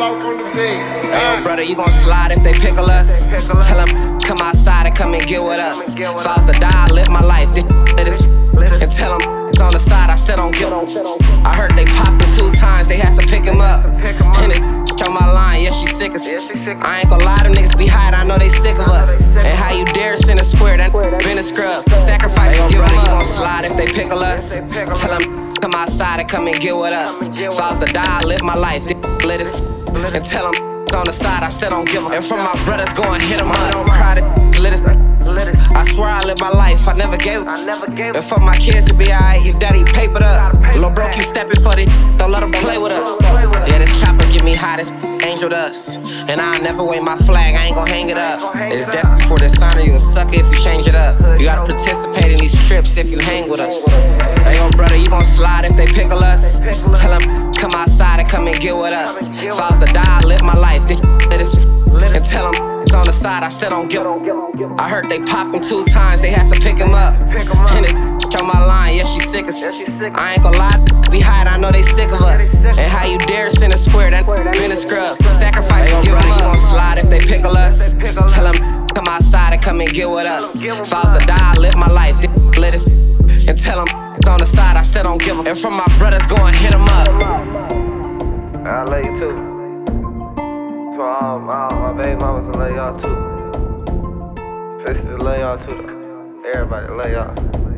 Loc on the beat. Hey, yo, brother, you gon' slide if they pickle us? Tell them, come outside and come and get with us. If I was to die, I live my life. And tell them, it's on the side, I still don't give. I heard they popped him 2 times, they had to pick him up. And it on my line, yeah, she sick as I ain't gon' lie, them niggas be hiding, I know they sick of us. And how you dare send a square, that been a scrub. Sacrifice and give them up. You gon' slide if they pickle us? Tell them, come outside and come and get with us. If I was to die, I live my life. Lit as and tell them on the side, I still don't give them. And from my brothers, go and hit them up. Don't cry, lit as I swear I live my life, I never gave it. And for my kids to be alright, your daddy papered up. Lil' bro keep stepping for this, don't let him play with us. Yeah, this chopper get me hot, this angel dust. And I'll never wave my flag, I ain't gon' hang it up. It's death before dishonor, you a sucker if you change it up. You gotta participate in these trips if you hang with us. Hey, yo, brother, you gon' slide if they pickle us? Tell them, come outside and come and get with us. If I was to die, I live my life. And tell them, it's on the side, I still don't give. I heard they popped him 2 times, they had to pick him up. And it on my line, yeah, she sick as I ain't gon' lie, be hiding, I know they sick of us. And how you dare send a square, that been a scrub. Sacrifice and give them up. You gon' slide if they pickle us? Tell them, come outside and come and get with us. If I was to die, I live my life. Lit as and tell them, it's on the side, I still don't give them. And from my brothers, go and hit them up. I love you too. To all my baby mamas, I love y'all too. Sisters, love y'all too though. Everybody, love y'all.